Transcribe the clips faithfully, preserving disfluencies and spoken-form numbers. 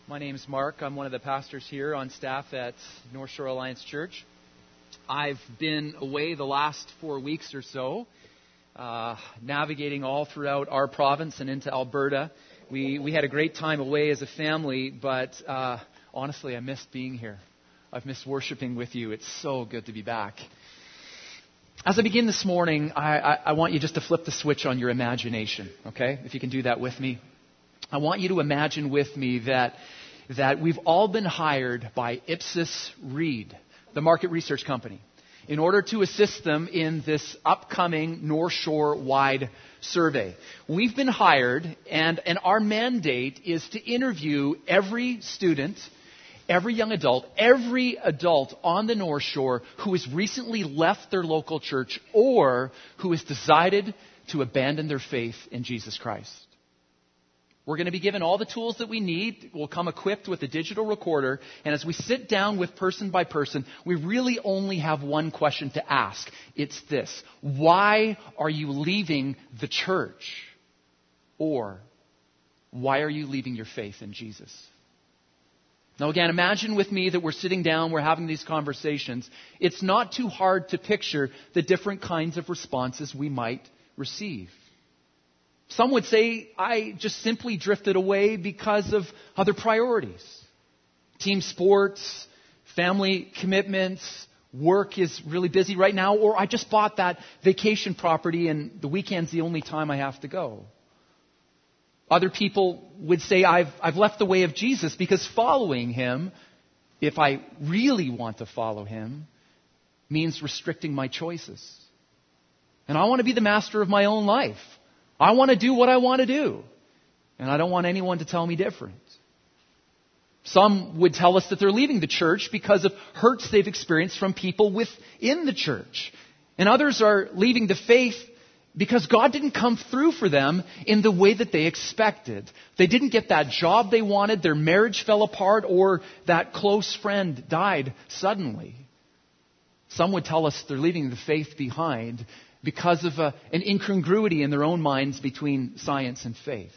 My name is Mark. I'm one of the pastors here on staff at North Shore Alliance Church. I've been away the last four weeks or so, uh, navigating all throughout our province and into Alberta. We we had a great time away as a family, but uh, honestly, I missed being here. I've missed worshiping with you. It's so good to be back. As I begin this morning, I, I, I want you just to flip the switch on your imagination, okay? If you can do that with me. I want you to imagine with me that that we've all been hired by Ipsos Reid, the market research company, in order to assist them in this upcoming North Shore-wide survey. We've been hired, and, and our mandate is to interview every student, every young adult, every adult on the North Shore who has recently left their local church or who has decided to abandon their faith in Jesus Christ. We're going to be given all the tools that we need. We'll come equipped with a digital recorder. And as we sit down with person by person, we really only have one question to ask. It's this: why are you leaving the church? Or, why are you leaving your faith in Jesus? Now again, imagine with me that we're sitting down, we're having these conversations. It's not too hard to picture the different kinds of responses we might receive. Some would say, I just simply drifted away because of other priorities. Team sports, family commitments, work is really busy right now, or I just bought that vacation property and the weekend's the only time I have to go. Other people would say, I've, I've left the way of Jesus because following Him, if I really want to follow Him, means restricting my choices. And I want to be the master of my own life. I want to do what I want to do. And I don't want anyone to tell me different. Some would tell us that they're leaving the church because of hurts they've experienced from people within the church. And others are leaving the faith because God didn't come through for them in the way that they expected. They didn't get that job they wanted, their marriage fell apart, or that close friend died suddenly. Some would tell us they're leaving the faith behind because of a, an incongruity in their own minds between science and faith.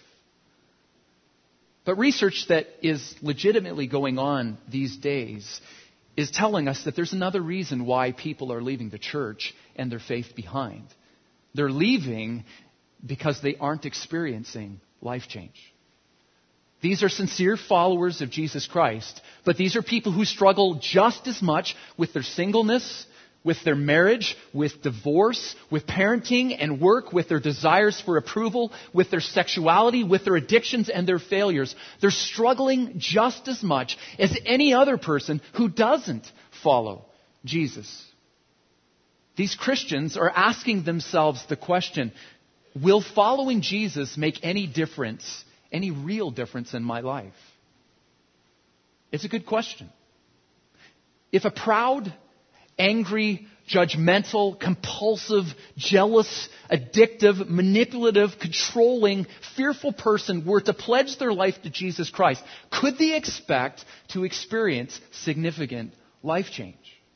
But research that is legitimately going on these days is telling us that there's another reason why people are leaving the church and their faith behind. They're leaving because they aren't experiencing life change. These are sincere followers of Jesus Christ, but these are people who struggle just as much with their singleness, with their marriage, with divorce, with parenting and work, with their desires for approval, with their sexuality, with their addictions and their failures. They're struggling just as much as any other person who doesn't follow Jesus. These Christians are asking themselves the question, will following Jesus make any difference, any real difference in my life? It's a good question. If a proud, angry, judgmental, compulsive, jealous, addictive, manipulative, controlling, fearful person were to pledge their life to Jesus Christ, could they expect to experience significant life change?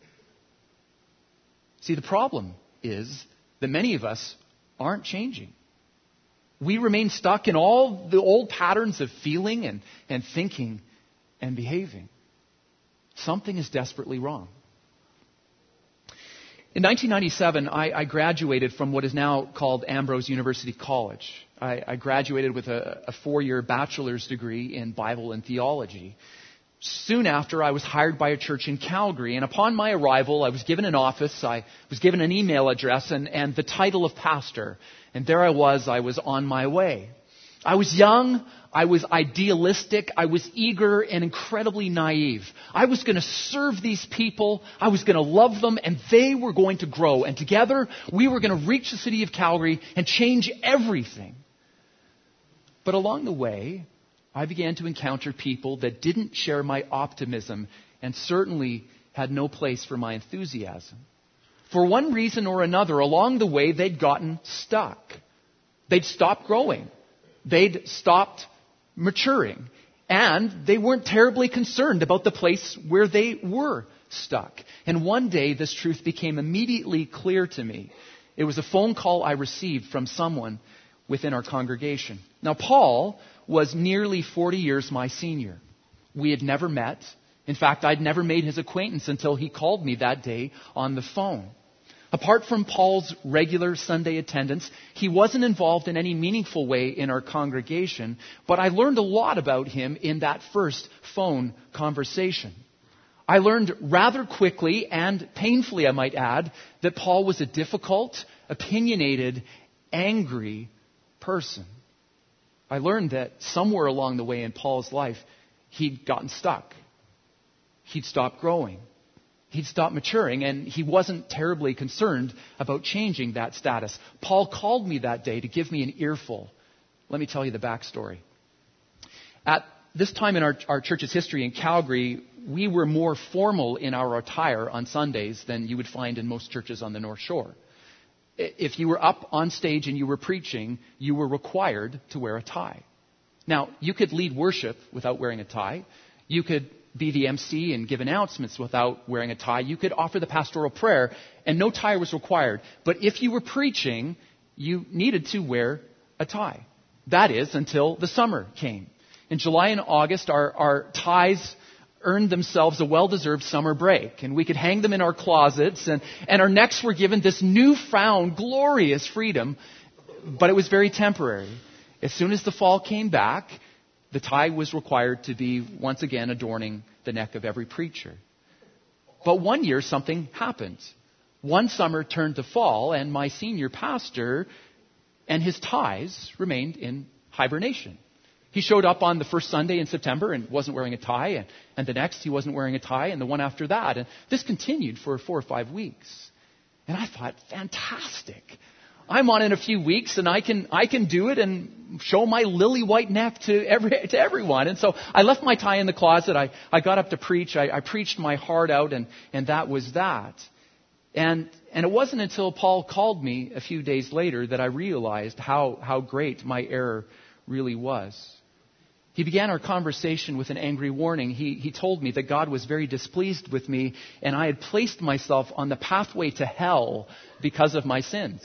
See, the problem is that many of us aren't changing. We remain stuck in all the old patterns of feeling and, and thinking and behaving. Something is desperately wrong. In nineteen ninety-seven, I, I graduated from what is now called Ambrose University College. I, I graduated with a, a four-year bachelor's degree in Bible and theology. Soon after, I was hired by a church in Calgary, and upon my arrival, I was given an office, I was given an email address, and, and the title of pastor. And there I was, I was on my way. I was young, I was idealistic, I was eager and incredibly naive. I was going to serve these people, I was going to love them, and they were going to grow. And together, we were going to reach the city of Calgary and change everything. But along the way, I began to encounter people that didn't share my optimism and certainly had no place for my enthusiasm. For one reason or another, along the way, they'd gotten stuck. They'd stopped growing. They'd stopped maturing. And they weren't terribly concerned about the place where they were stuck. And one day, this truth became immediately clear to me. It was a phone call I received from someone within our congregation. Now, Paul was nearly forty years my senior. We had never met. In fact, I'd never made his acquaintance until he called me that day on the phone. Apart from Paul's regular Sunday attendance, he wasn't involved in any meaningful way in our congregation, but I learned a lot about him in that first phone conversation. I learned rather quickly and painfully, I might add, that Paul was a difficult, opinionated, angry person. I learned that somewhere along the way in Paul's life, he'd gotten stuck. He'd stopped growing. He'd stopped maturing, and he wasn't terribly concerned about changing that status. Paul called me that day to give me an earful. Let me tell you the backstory. At this time in our, our church's history in Calgary, we were more formal in our attire on Sundays than you would find in most churches on the North Shore. If you were up on stage and you were preaching, you were required to wear a tie. Now, you could lead worship without wearing a tie. You could be the M C and give announcements without wearing a tie. You could offer the pastoral prayer, and no tie was required. But if you were preaching, you needed to wear a tie. That is, until the summer came. In July and August, our, our ties earned themselves a well-deserved summer break. And we could hang them in our closets, and, and our necks were given this newfound glorious freedom, but it was very temporary. As soon as the fall came back, the tie was required to be once again adorning the neck of every preacher. But one year something happened. One summer turned to fall, and my senior pastor and his ties remained in hibernation. He showed up on the first Sunday in September and wasn't wearing a tie, and, and the next he wasn't wearing a tie, and the one after that. And this continued for four or five weeks. And I thought, fantastic. I'm on in a few weeks, and I can I can do it and show my lily white neck to every to everyone. And so I left my tie in the closet. I, I got up to preach. I, I preached my heart out, and, and that was that. And and it wasn't until Paul called me a few days later that I realized how, how great my error really was. He began our conversation with an angry warning. He, he told me that God was very displeased with me, and I had placed myself on the pathway to hell because of my sins.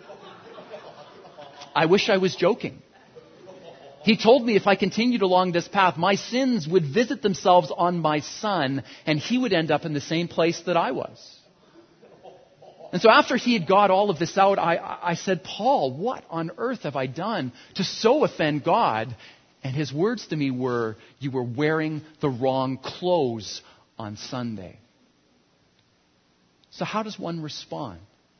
I wish I was joking. He told me if I continued along this path, my sins would visit themselves on my son, and he would end up in the same place that I was. And so after he had got all of this out, I, I said, Paul, what on earth have I done to so offend God? And his words to me were, you were wearing the wrong clothes on Sunday. So how does one respond?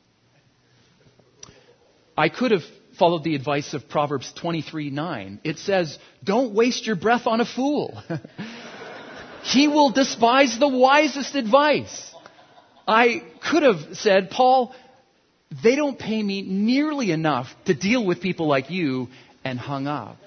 I could have followed the advice of Proverbs twenty-three nine. It says, don't waste your breath on a fool. He will despise the wisest advice. I could have said, Paul, they don't pay me nearly enough to deal with people like you, and hung up.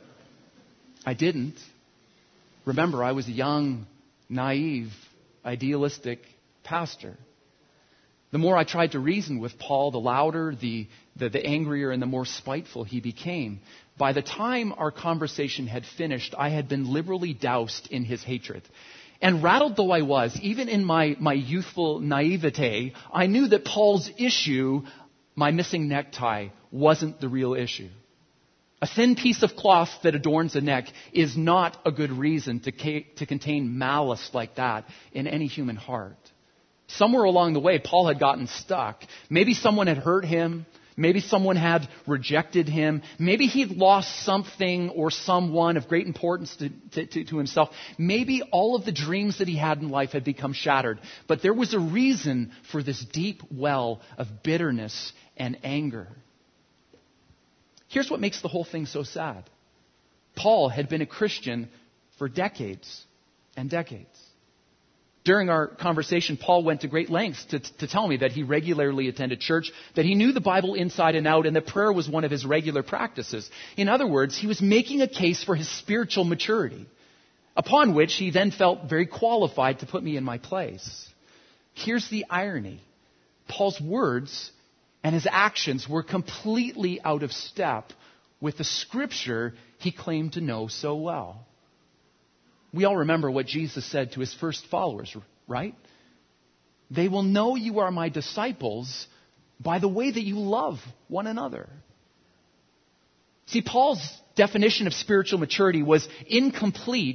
I didn't. Remember, I was a young, naive, idealistic pastor. The more I tried to reason with Paul, the louder, the, the, the angrier, and the more spiteful he became. By the time our conversation had finished, I had been liberally doused in his hatred. And rattled though I was, even in my, my youthful naivete, I knew that Paul's issue, my missing necktie, wasn't the real issue. A thin piece of cloth that adorns a neck is not a good reason to, ca- to contain malice like that in any human heart. Somewhere along the way, Paul had gotten stuck. Maybe someone had hurt him. Maybe someone had rejected him. Maybe he'd lost something or someone of great importance to, to, to, to himself. Maybe all of the dreams that he had in life had become shattered. But there was a reason for this deep well of bitterness and anger. Here's what makes the whole thing so sad. Paul had been a Christian for decades and decades. During our conversation, Paul went to great lengths to, to tell me that he regularly attended church, that he knew the Bible inside and out, and that prayer was one of his regular practices. In other words, he was making a case for his spiritual maturity, upon which he then felt very qualified to put me in my place. Here's the irony. Paul's words and his actions were completely out of step with the scripture he claimed to know so well. We all remember what Jesus said to his first followers, right? They will know you are my disciples by the way that you love one another. See, Paul's definition of spiritual maturity was incomplete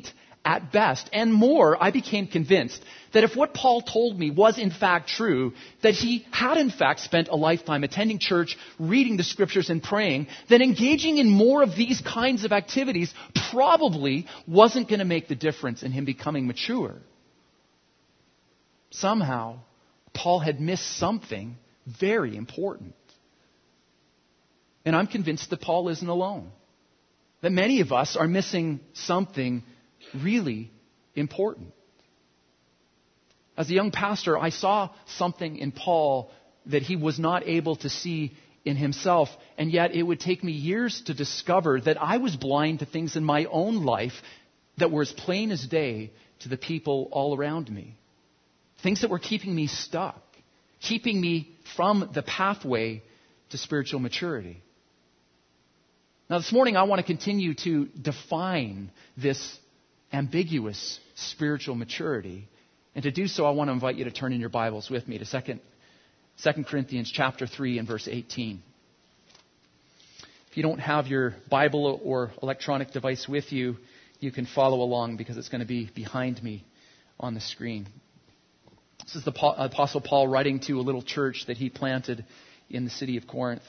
at best. And more, I became convinced that if what Paul told me was in fact true, that he had in fact spent a lifetime attending church, reading the scriptures and praying, then engaging in more of these kinds of activities probably wasn't going to make the difference in him becoming mature. Somehow, Paul had missed something very important. And I'm convinced that Paul isn't alone. That many of us are missing something really important. As a young pastor, I saw something in Paul that he was not able to see in himself, and yet it would take me years to discover that I was blind to things in my own life that were as plain as day to the people all around me. Things that were keeping me stuck, keeping me from the pathway to spiritual maturity. Now this morning I want to continue to define this ambiguous spiritual maturity. And to do so, I want to invite you to turn in your Bibles with me to Second Corinthians chapter three and verse eighteen. If you don't have your Bible or electronic device with you, you can follow along because it's going to be behind me on the screen. This is the Apostle Paul writing to a little church that he planted in the city of Corinth.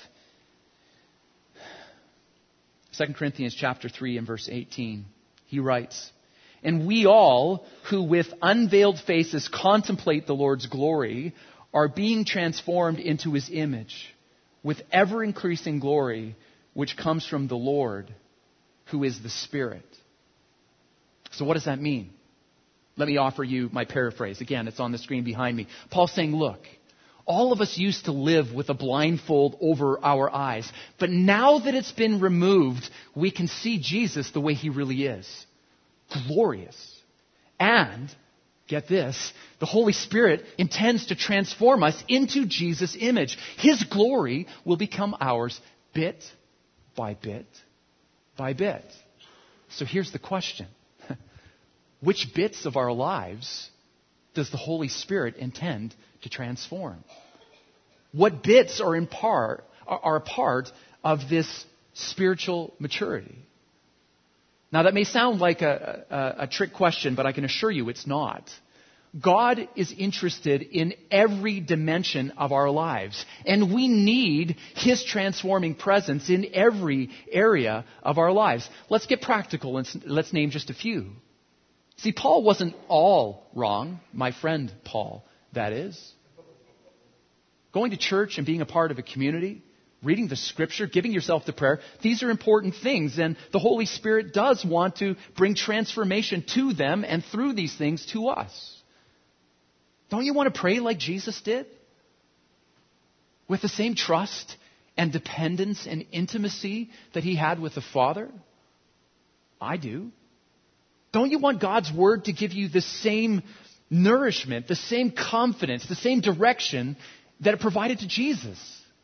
Second Corinthians chapter three and verse eighteen. He writes, "And we all who with unveiled faces contemplate the Lord's glory are being transformed into His image with ever-increasing glory which comes from the Lord, who is the Spirit." So what does that mean? Let me offer you my paraphrase. Again, it's on the screen behind me. Paul's saying, look, all of us used to live with a blindfold over our eyes. But now that it's been removed, we can see Jesus the way He really is. Glorious. And, get this, the Holy Spirit intends to transform us into Jesus' image. His glory will become ours bit by bit by bit. So here's the question. Which bits of our lives does the Holy Spirit intend to transform? What bits are in part are a part of this spiritual maturity? Now that may sound like a, a, a trick question, but I can assure you it's not. God is interested in every dimension of our lives, and we need His transforming presence in every area of our lives. Let's get practical and let's name just a few. See, Paul wasn't all wrong. My friend Paul, that is. Going to church and being a part of a community, reading the Scripture, giving yourself to prayer, these are important things. And the Holy Spirit does want to bring transformation to them and through these things to us. Don't you want to pray like Jesus did? With the same trust and dependence and intimacy that He had with the Father? I do. Don't you want God's Word to give you the same nourishment, the same confidence, the same direction that it provided to Jesus?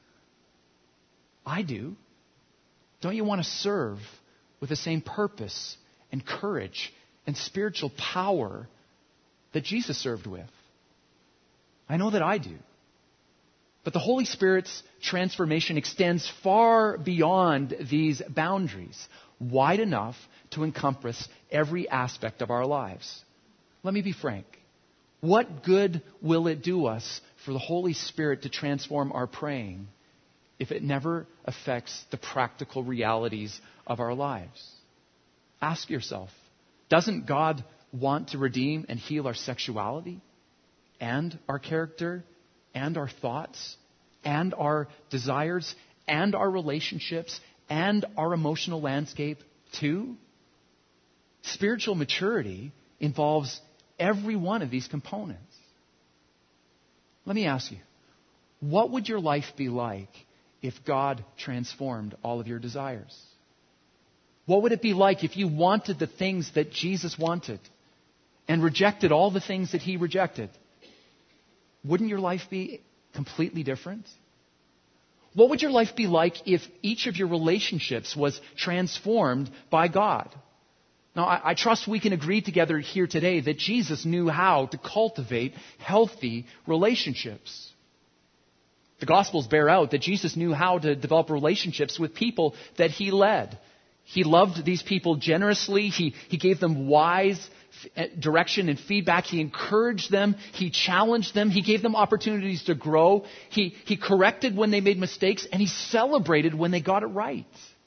I do. Don't you want to serve with the same purpose and courage and spiritual power that Jesus served with? I know that I do. But the Holy Spirit's transformation extends far beyond these boundaries, wide enough to encompass every aspect of our lives. Let me be frank. What good will it do us for the Holy Spirit to transform our praying if it never affects the practical realities of our lives? Ask yourself, doesn't God want to redeem and heal our sexuality and our character and our thoughts and our desires and our relationships and our emotional landscape too? Spiritual maturity involves every one of these components. Let me ask you, what would your life be like if God transformed all of your desires? What would it be like if you wanted the things that Jesus wanted and rejected all the things that He rejected? Wouldn't your life be completely different? What would your life be like if each of your relationships was transformed by God? Now, I, I trust we can agree together here today that Jesus knew how to cultivate healthy relationships. The Gospels bear out that Jesus knew how to develop relationships with people that He led. He loved these people generously. He, he gave them wise direction and feedback. He encouraged them. He challenged them. He gave them opportunities to grow. He, he corrected when they made mistakes, and he celebrated when they got it right.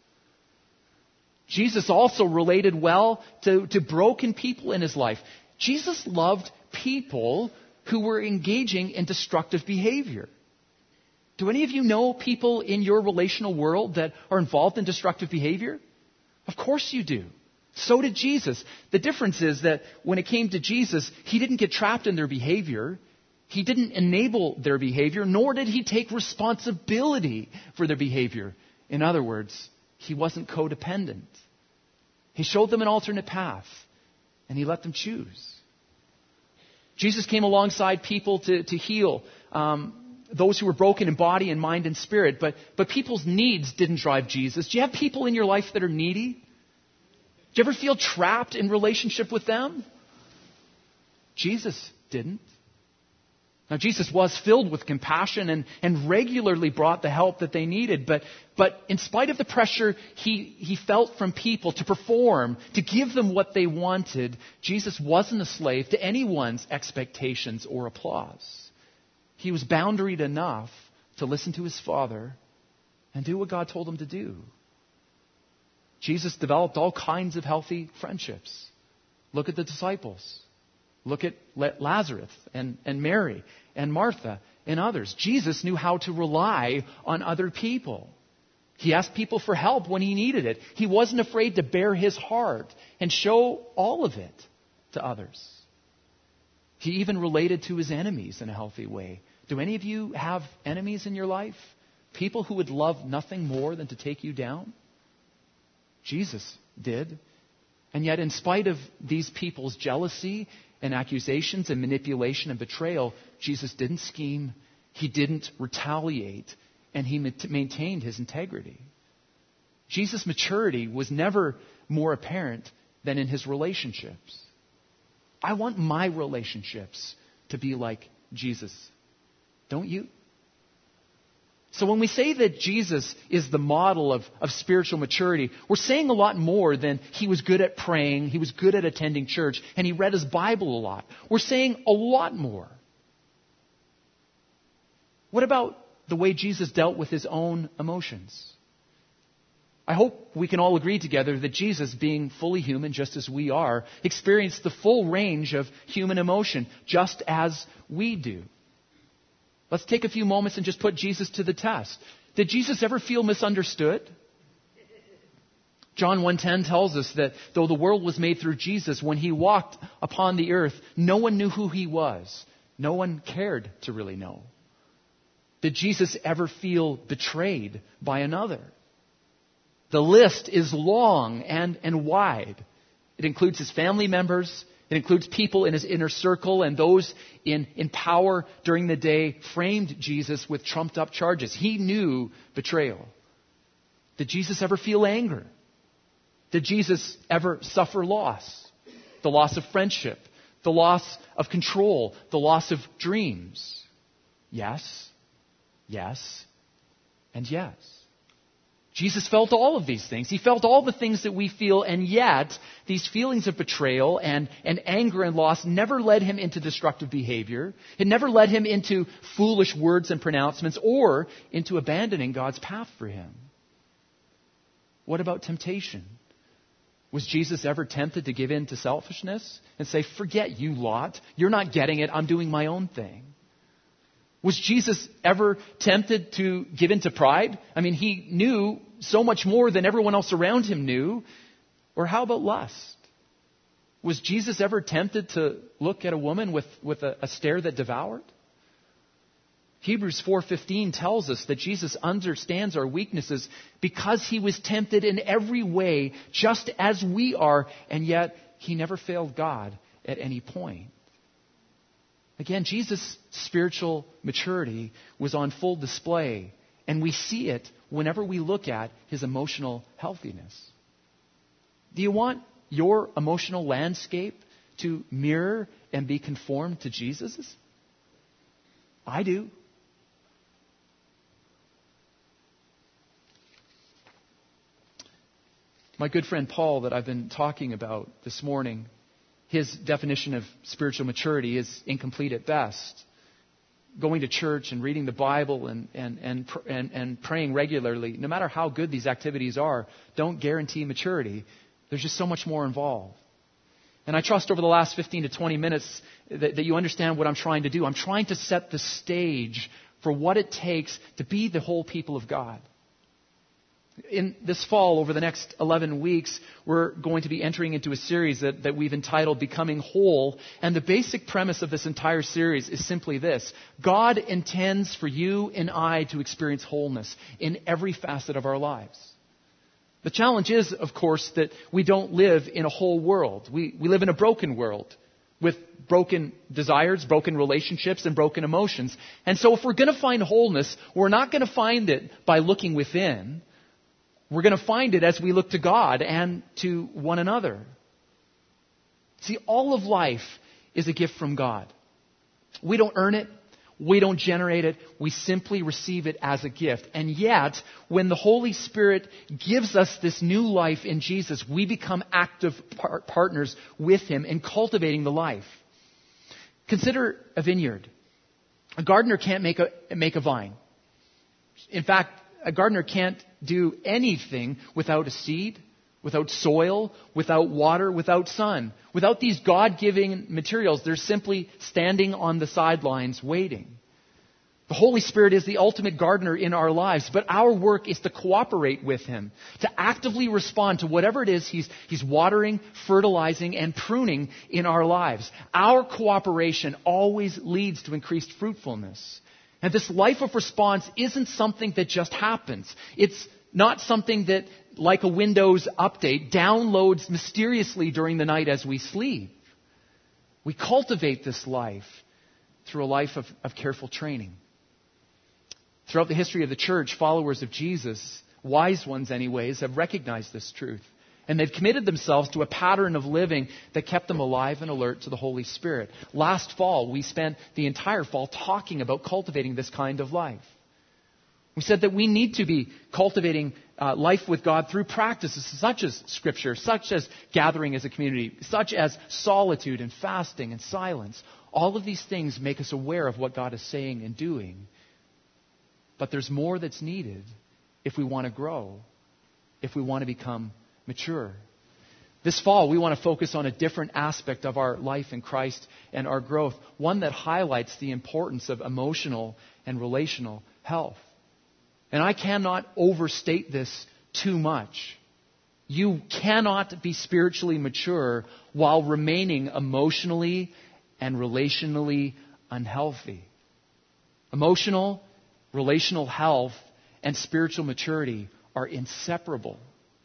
Jesus also related well to, to broken people in his life. Jesus loved people who were engaging in destructive behavior. Do any of you know people in your relational world that are involved in destructive behavior? Of course you do. So did Jesus. The difference is that when it came to Jesus, he didn't get trapped in their behavior. He didn't enable their behavior, nor did he take responsibility for their behavior. In other words, he wasn't codependent. He showed them an alternate path, and he let them choose. Jesus came alongside people to, to heal um, those who were broken in body and mind and spirit, but, but people's needs didn't drive Jesus. Do you have people in your life that are needy? Do you ever feel trapped in relationship with them? Jesus didn't. Now, Jesus was filled with compassion and, and regularly brought the help that they needed. But, but in spite of the pressure he, he felt from people to perform, to give them what they wanted, Jesus wasn't a slave to anyone's expectations or applause. He was boundaried enough to listen to his Father and do what God told him to do. Jesus developed all kinds of healthy friendships. Look at the disciples. Look at Lazarus and, and Mary and Martha and others. Jesus knew how to rely on other people. He asked people for help when he needed it. He wasn't afraid to bare his heart and show all of it to others. He even related to his enemies in a healthy way. Do any of you have enemies in your life? People who would love nothing more than to take you down? Jesus did. And yet, in spite of these people's jealousy and accusations and manipulation and betrayal, Jesus didn't scheme, he didn't retaliate, and he maintained his integrity. Jesus' maturity was never more apparent than in his relationships. I want my relationships to be like Jesus. Don't you? So when we say that Jesus is the model of, of spiritual maturity, we're saying a lot more than he was good at praying, he was good at attending church, and he read his Bible a lot. We're saying a lot more. What about the way Jesus dealt with his own emotions? I hope we can all agree together that Jesus, being fully human just as we are, experienced the full range of human emotion just as we do. Let's take a few moments and just put Jesus to the test. Did Jesus ever feel misunderstood? John one ten tells us that though the world was made through Jesus, when he walked upon the earth, no one knew who he was. No one cared to really know. Did Jesus ever feel betrayed by another? The list is long and, and wide. It includes his family members. It includes people in his inner circle, and those in, in power during the day framed Jesus with trumped up charges. He knew betrayal. Did Jesus ever feel anger? Did Jesus ever suffer loss? The loss of friendship, the loss of control, the loss of dreams? Yes, yes, and yes. Jesus felt all of these things. He felt all the things that we feel, and yet these feelings of betrayal and, and anger and loss never led him into destructive behavior. It never led him into foolish words and pronouncements or into abandoning God's path for him. What about temptation? Was Jesus ever tempted to give in to selfishness and say, forget you lot, you're not getting it, I'm doing my own thing? Was Jesus ever tempted to give in to pride? I mean, he knew so much more than everyone else around him knew. Or how about lust? Was Jesus ever tempted to look at a woman with, with a, a stare that devoured? Hebrews four fifteen tells us that Jesus understands our weaknesses because he was tempted in every way, just as we are, and yet he never failed God at any point. Again, Jesus' spiritual maturity was on full display, and we see it whenever we look at his emotional healthiness. Do you want your emotional landscape to mirror and be conformed to Jesus's? I do. My good friend Paul that I've been talking about this morning, his definition of spiritual maturity is incomplete at best. Going to church and reading the Bible and, and, and, and, and praying regularly, no matter how good these activities are, don't guarantee maturity. There's just so much more involved. And I trust over the last fifteen to twenty minutes that, that you understand what I'm trying to do. I'm trying to set the stage for what it takes to be the whole people of God. In this fall, over the next eleven weeks, we're going to be entering into a series that, that we've entitled Becoming Whole. And the basic premise of this entire series is simply this. God intends for you and I to experience wholeness in every facet of our lives. The challenge is, of course, that we don't live in a whole world. We, we live in a broken world with broken desires, broken relationships, and broken emotions. And so if we're going to find wholeness, we're not going to find it by looking within. We're going to find it as we look to God and to one another. See, all of life is a gift from God. We don't earn it. We don't generate it. We simply receive it as a gift. And yet, when the Holy Spirit gives us this new life in Jesus, we become active par- partners with Him in cultivating the life. Consider a vineyard. A gardener can't make a, make a vine. In fact, a gardener can't do anything without a seed, without soil, without water, without sun. Without these God-given materials, they're simply standing on the sidelines waiting. The Holy Spirit is the ultimate gardener in our lives, but our work is to cooperate with Him, to actively respond to whatever it is He's, he's watering, fertilizing, and pruning in our lives. Our cooperation always leads to increased fruitfulness. And this life of response isn't something that just happens. It's not something that, like a Windows update, downloads mysteriously during the night as we sleep. We cultivate this life through a life of, of careful training. Throughout the history of the church, followers of Jesus, wise ones anyways, have recognized this truth. And they've committed themselves to a pattern of living that kept them alive and alert to the Holy Spirit. Last fall, we spent the entire fall talking about cultivating this kind of life. We said that we need to be cultivating uh, life with God through practices such as Scripture, such as gathering as a community, such as solitude and fasting and silence. All of these things make us aware of what God is saying and doing. But there's more that's needed if we want to grow, if we want to become mature. This fall, we want to focus on a different aspect of our life in Christ and our growth, one that highlights the importance of emotional and relational health. And I cannot overstate this too much. You cannot be spiritually mature while remaining emotionally and relationally unhealthy. Emotional, relational health, and spiritual maturity are inseparable.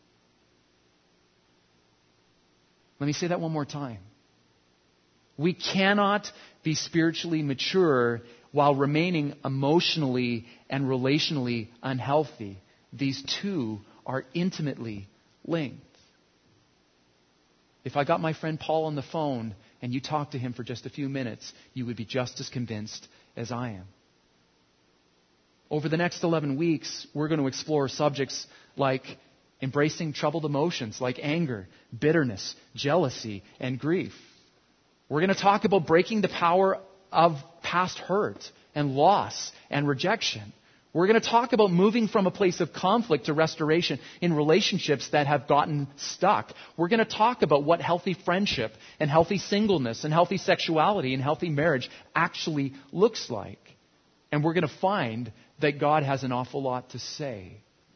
Let me say that one more time. We cannot be spiritually mature while remaining emotionally and relationally unhealthy. These two are intimately linked. If I got my friend Paul on the phone and you talked to him for just a few minutes, you would be just as convinced as I am. Over the next eleven weeks, we're going to explore subjects like embracing troubled emotions like anger, bitterness, jealousy, and grief. We're going to talk about breaking the power of past hurt and loss and rejection. We're going to talk about moving from a place of conflict to restoration in relationships that have gotten stuck. We're going to talk about what healthy friendship and healthy singleness and healthy sexuality and healthy marriage actually looks like. And we're going to find that God has an awful lot to say.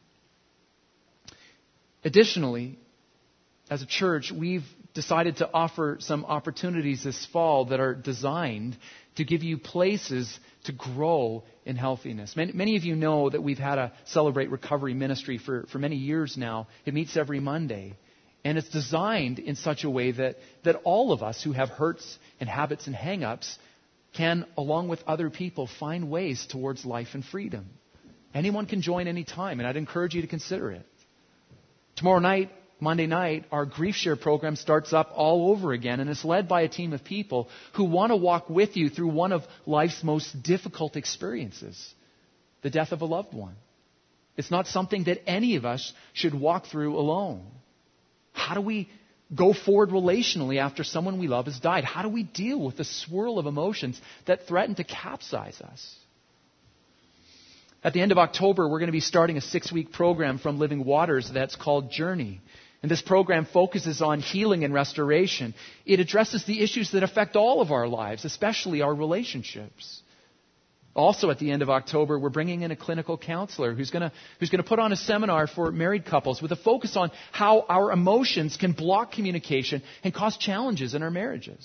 Additionally, as a church, we've decided to offer some opportunities this fall that are designed to give you places to grow in healthiness. Many, many of you know that we've had a Celebrate Recovery ministry for, for many years now. It meets every Monday. And it's designed in such a way that, that all of us who have hurts and habits and hang-ups can, along with other people, find ways towards life and freedom. Anyone can join any time, and I'd encourage you to consider it. Tomorrow night, Monday night, our Grief Share program starts up all over again, and it's led by a team of people who want to walk with you through one of life's most difficult experiences, the death of a loved one. It's not something that any of us should walk through alone. How do we go forward relationally after someone we love has died? How do we deal with the swirl of emotions that threaten to capsize us? At the end of October, we're going to be starting a six-week program from Living Waters that's called Journey. And this program focuses on healing and restoration. It addresses the issues that affect all of our lives, especially our relationships. Also, at the end of October, we're bringing in a clinical counselor who's going to who's going to put on a seminar for married couples with a focus on how our emotions can block communication and cause challenges in our marriages.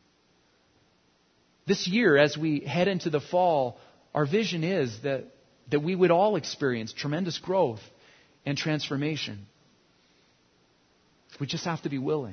This year, as we head into the fall, our vision is that, that we would all experience tremendous growth and transformation. We just have to be willing.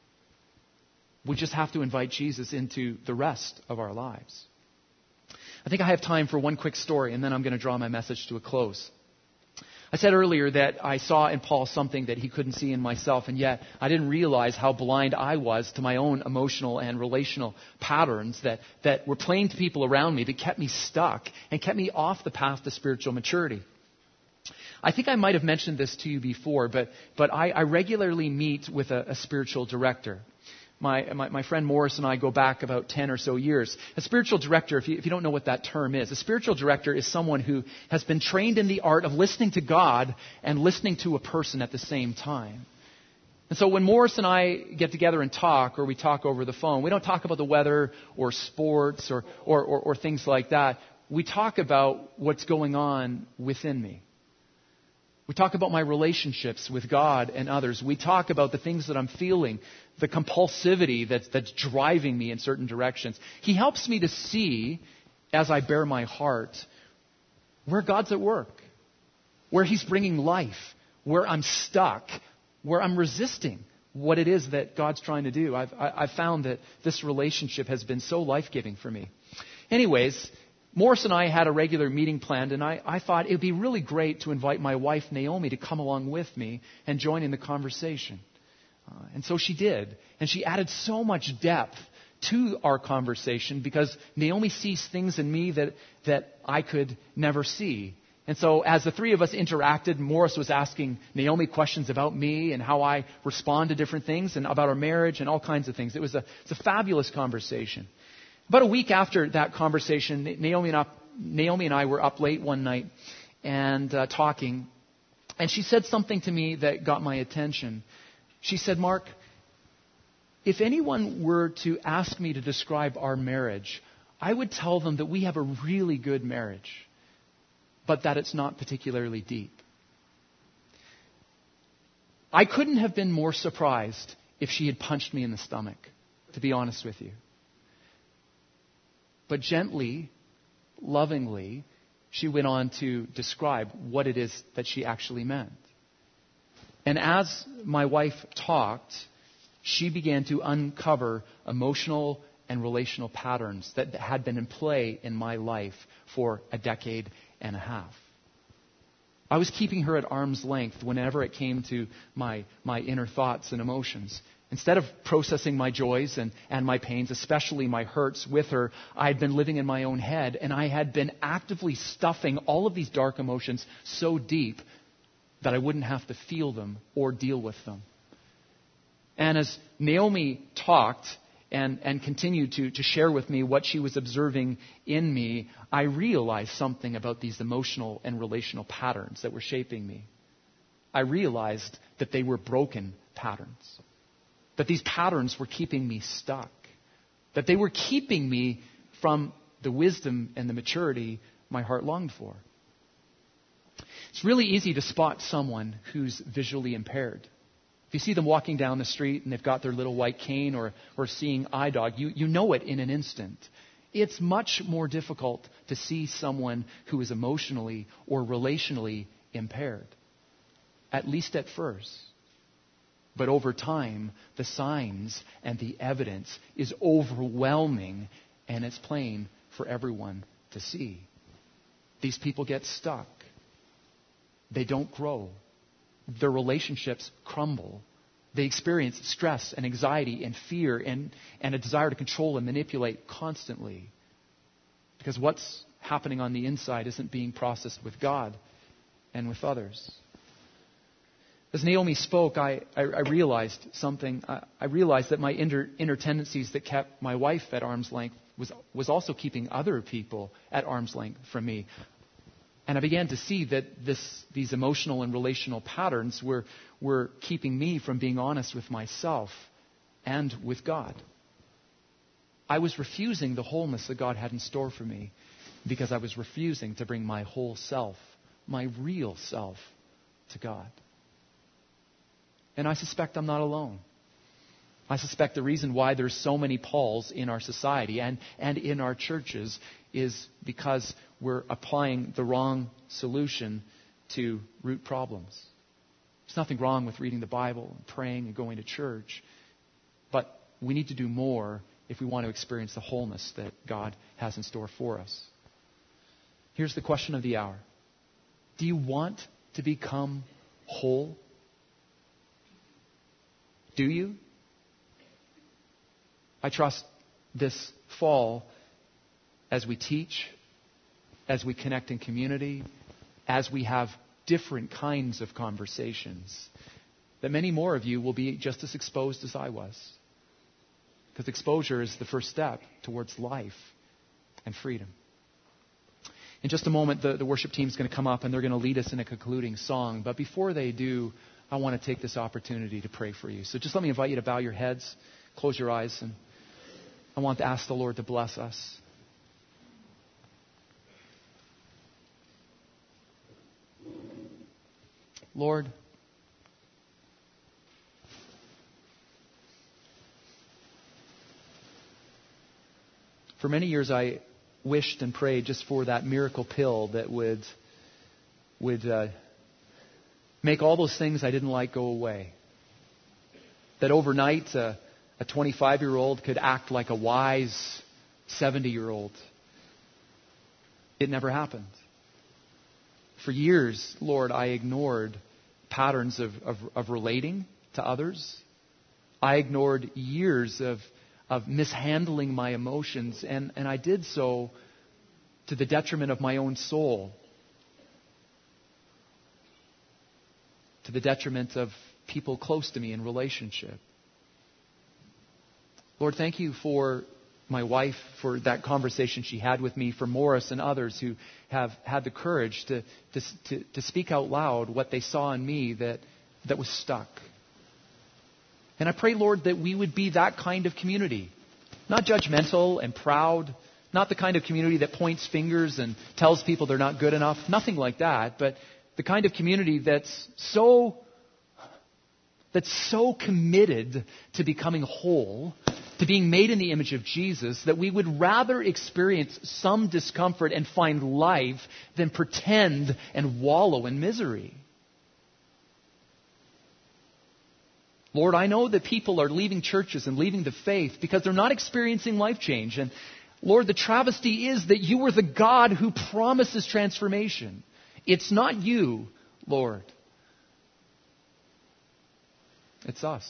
We just have to invite Jesus into the rest of our lives. I think I have time for one quick story, and then I'm going to draw my message to a close. I said earlier that I saw in Paul something that he couldn't see in myself, and yet I didn't realize how blind I was to my own emotional and relational patterns that, that were playing to people around me that kept me stuck and kept me off the path to spiritual maturity. I think I might have mentioned this to you before, but, but I, I regularly meet with a, a spiritual director. My, my, my friend Morris and I go back about ten or so years. A spiritual director, if you, if you don't know what that term is, a spiritual director is someone who has been trained in the art of listening to God and listening to a person at the same time. And so when Morris and I get together and talk, or we talk over the phone, we don't talk about the weather or sports or, or, or, or things like that. We talk about what's going on within me. We talk about my relationships with God and others. We talk about the things that I'm feeling, the compulsivity that's, that's driving me in certain directions. He helps me to see, as I bare my heart, where God's at work, where He's bringing life, where I'm stuck, where I'm resisting what it is that God's trying to do. I've, I've found that this relationship has been so life-giving for me. Anyways, Morris and I had a regular meeting planned, and I, I thought it would be really great to invite my wife, Naomi, to come along with me and join in the conversation. Uh, and so she did. And she added so much depth to our conversation because Naomi sees things in me that, that I could never see. And so as the three of us interacted, Morris was asking Naomi questions about me and how I respond to different things and about our marriage and all kinds of things. It was a, it's a fabulous conversation. About a week after that conversation, Naomi and, up, Naomi and I were up late one night and uh, talking. And she said something to me that got my attention. She said, "Mark, if anyone were to ask me to describe our marriage, I would tell them that we have a really good marriage, but that it's not particularly deep." I couldn't have been more surprised if she had punched me in the stomach, to be honest with you. But gently, lovingly, she went on to describe what it is that she actually meant. And as my wife talked, she began to uncover emotional and relational patterns that had been in play in my life for a decade and a half. I was keeping her at arm's length whenever it came to my, my inner thoughts and emotions. Instead of processing my joys and, and my pains, especially my hurts with her, I had been living in my own head, and I had been actively stuffing all of these dark emotions so deep that I wouldn't have to feel them or deal with them. And as Naomi talked and, and continued to, to share with me what she was observing in me, I realized something about these emotional and relational patterns that were shaping me. I realized that they were broken patterns. That these patterns were keeping me stuck. That they were keeping me from the wisdom and the maturity my heart longed for. It's really easy to spot someone who's visually impaired. If you see them walking down the street and they've got their little white cane or, or seeing eye dog, you, you know it in an instant. It's much more difficult to see someone who is emotionally or relationally impaired. At least at first. But over time, the signs and the evidence is overwhelming, and it's plain for everyone to see. These people get stuck. They don't grow. Their relationships crumble. They experience stress and anxiety and fear and, and a desire to control and manipulate constantly. Because what's happening on the inside isn't being processed with God and with others. As Naomi spoke, I, I, I realized something. I, I realized that my inner, inner tendencies that kept my wife at arm's length was, was also keeping other people at arm's length from me. And I began to see that this, these emotional and relational patterns were, were keeping me from being honest with myself and with God. I was refusing the wholeness that God had in store for me because I was refusing to bring my whole self, my real self, to God. And I suspect I'm not alone. I suspect the reason why there's so many Pauls in our society and, and in our churches is because we're applying the wrong solution to root problems. There's nothing wrong with reading the Bible and praying and going to church, but we need to do more if we want to experience the wholeness that God has in store for us. Here's the question of the hour. Do you want to become whole? Do you? I trust this fall, as we teach, as we connect in community, as we have different kinds of conversations, that many more of you will be just as exposed as I was. Because exposure is the first step towards life and freedom. In just a moment, the, the worship team is going to come up and they're going to lead us in a concluding song. But before they do, I want to take this opportunity to pray for you. So just let me invite you to bow your heads, close your eyes, and I want to ask the Lord to bless us. Lord, for many years I wished and prayed just for that miracle pill that would would uh, make all those things I didn't like go away. That overnight uh, a twenty-five-year-old could act like a wise seventy-year-old. It never happened. For years, Lord, I ignored patterns of, of, of relating to others. I ignored years of of mishandling my emotions, and, and I did so to the detriment of my own soul, to the detriment of people close to me in relationship. Lord, thank you for my wife, for that conversation she had with me, for Morris and others who have had the courage to, to, to, to speak out loud what they saw in me that, that was stuck. And I pray, Lord, that we would be that kind of community. Not judgmental and proud. Not the kind of community that points fingers and tells people they're not good enough. Nothing like that. But the kind of community that's so, that's so committed to becoming whole, to being made in the image of Jesus, that we would rather experience some discomfort and find life than pretend and wallow in misery. Lord, I know that people are leaving churches and leaving the faith because they're not experiencing life change. And Lord, the travesty is that you are the God who promises transformation. It's not you, Lord. It's us.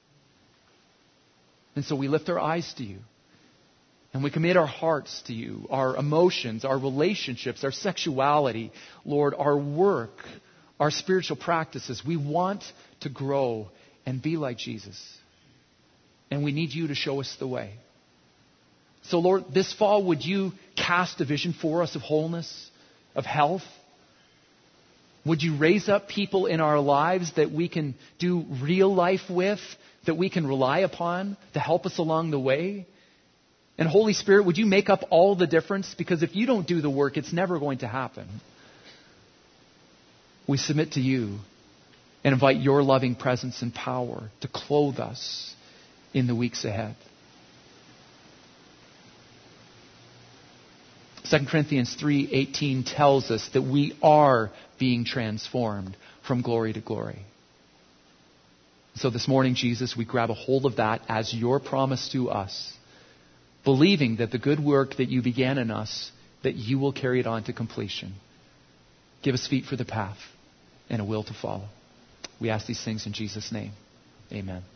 And so we lift our eyes to you. And we commit our hearts to you, our emotions, our relationships, our sexuality, Lord, our work, our spiritual practices. We want to grow and be like Jesus. And we need you to show us the way. So Lord, this fall, would you cast a vision for us of wholeness, of health? Would you raise up people in our lives that we can do real life with, that we can rely upon to help us along the way? And Holy Spirit, would you make up all the difference? Because if you don't do the work, it's never going to happen. We submit to you and invite your loving presence and power to clothe us in the weeks ahead. Second Corinthians three eighteen tells us that we are being transformed from glory to glory. So this morning, Jesus, we grab a hold of that as your promise to us, believing that the good work that you began in us, that you will carry it on to completion. Give us feet for the path and a will to follow. We ask these things in Jesus' name. Amen.